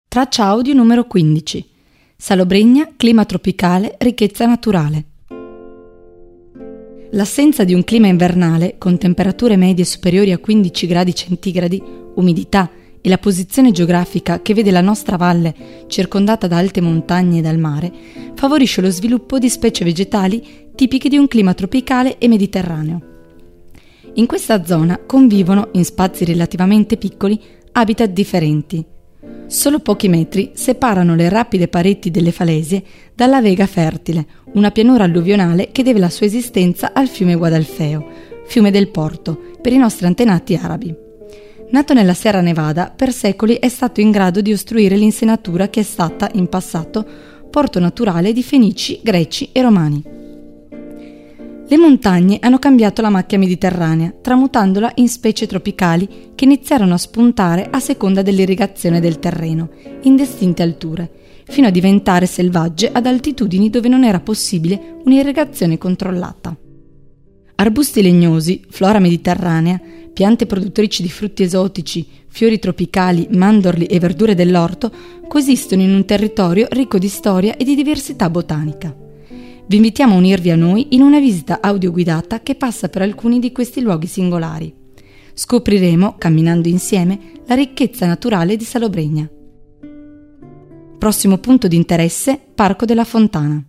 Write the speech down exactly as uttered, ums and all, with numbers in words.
Traccia audio numero quindici. Salobregna, clima tropicale, ricchezza naturale. L'assenza di un clima invernale, con temperature medie superiori a quindici gradi centigradi, umidità e la posizione geografica che vede la nostra valle circondata da alte montagne e dal mare, favorisce lo sviluppo di specie vegetali tipiche di un clima tropicale e mediterraneo. In questa zona convivono, in spazi relativamente piccoli, habitat differenti. Solo pochi metri separano le rapide pareti delle falesie dalla Vega Fertile, una pianura alluvionale che deve la sua esistenza al fiume Guadalfeo, fiume del Porto, per i nostri antenati arabi. Nato nella Sierra Nevada, per secoli è stato in grado di ostruire l'insenatura che è stata, in passato, porto naturale di Fenici, Greci e Romani. Le montagne hanno cambiato la macchia mediterranea, tramutandola in specie tropicali che iniziarono a spuntare a seconda dell'irrigazione del terreno, in distinte alture, fino a diventare selvagge ad altitudini dove non era possibile un'irrigazione controllata. Arbusti legnosi, flora mediterranea, piante produttrici di frutti esotici, fiori tropicali, mandorli e verdure dell'orto coesistono in un territorio ricco di storia e di diversità botanica. Vi invitiamo a unirvi a noi in una visita audioguidata che passa per alcuni di questi luoghi singolari. Scopriremo, camminando insieme, la ricchezza naturale di Salobregna. Prossimo punto di interesse, Parco della Fontana.